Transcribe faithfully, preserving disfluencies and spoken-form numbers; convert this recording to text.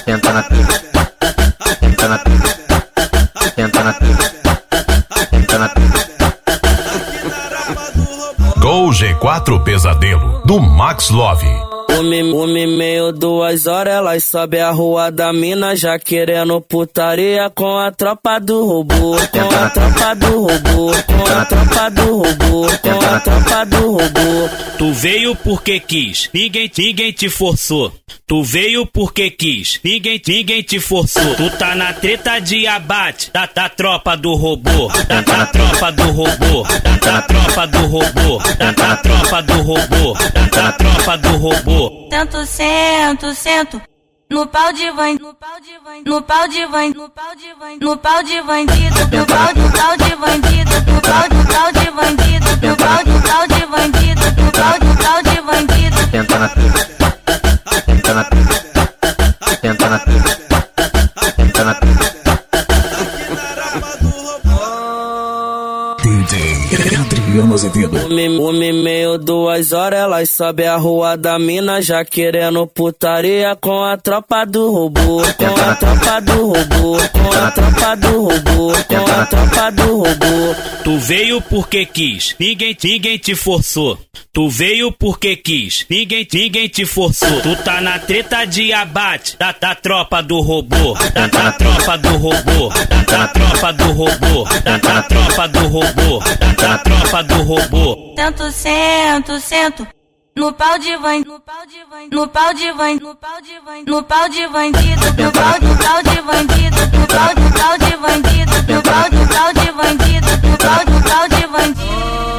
Senta na pica, senta na pica, senta na pica, senta na pica. Gol G quatro Pesadelo, do Max Love. Uma e meia, duas horas, elas sobe a rua da mina, já querendo putaria com a tropa do robô, com a tropa do robô, com a tropa do robô, com a tropa do robô. Tu veio porque quis, ninguém, ninguém te forçou. Tu veio porque quis, ninguém, ninguém te forçou. Tu tá na treta de abate da, da tropa do robô, da, da tropa do robô, da, da tropa do robô, da, da tropa do robô, da, da tropa do robô. Sento, sento, sento no pau de van, no pau de van, no pau de van, no pau de van, no pau de bandido, no pau de pau de bandido, no pau de pau de bandido, no pau de pau de bandido, no pau de pau de bandido. Senta na pica, senta na pica, senta na pica, senta na pica. Uma e meia, duas horas, elas sobe a rua da mina, já querendo putaria com a tropa do robô, com a tropa do robô, com a tropa do robô, com a tropa do robô. Tu veio porque quis, ninguém, ninguém te forçou. Tu veio porque quis, ninguém, ninguém te forçou. Tu tá na treta de abate da, da tropa do robô, da, da tropa do robô, da, da tropa do robô, da, da tropa do robô, da, da tropa do robô. Sento, sento, sento no pau de van, no pau de van, no pau de van, no pau de van, no pau de bandido, no pau de pau de bandido, no pau de pau de bandido, no pau de pau de bandido, no pau de pau de bandido.